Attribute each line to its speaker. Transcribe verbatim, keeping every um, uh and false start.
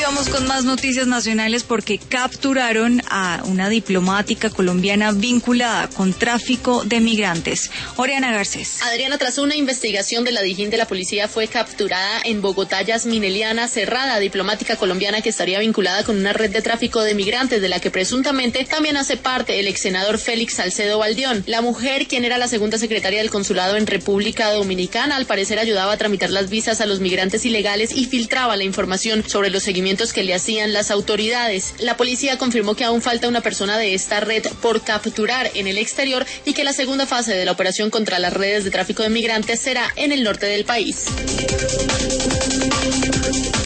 Speaker 1: vamos con más noticias nacionales porque capturaron a una diplomática colombiana vinculada con tráfico de migrantes. Oriana Garcés.
Speaker 2: Adriana, tras una investigación de la Dijín de la policía, fue capturada en Bogotá Yasmín Eliana Cerrada, diplomática colombiana que estaría vinculada con una red de tráfico de migrantes de la que presuntamente también hace parte el ex senador Félix Salcedo Valdión. La mujer, quien era la segunda secretaria del consulado en República Dominicana, al parecer ayudaba a tramitar las visas a los migrantes ilegales y filtraba la información sobre los seguimientos que le hacían las autoridades. La policía confirmó que aún falta una persona de esta red por capturar en el exterior y que la segunda fase de la operación contra las redes de tráfico de migrantes será en el norte del país.